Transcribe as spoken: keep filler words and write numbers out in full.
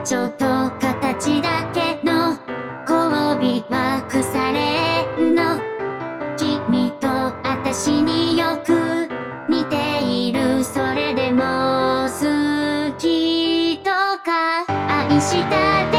ちょっと形だけの交尾は腐れんの。君と私によく似ている。それでも好きとか愛したって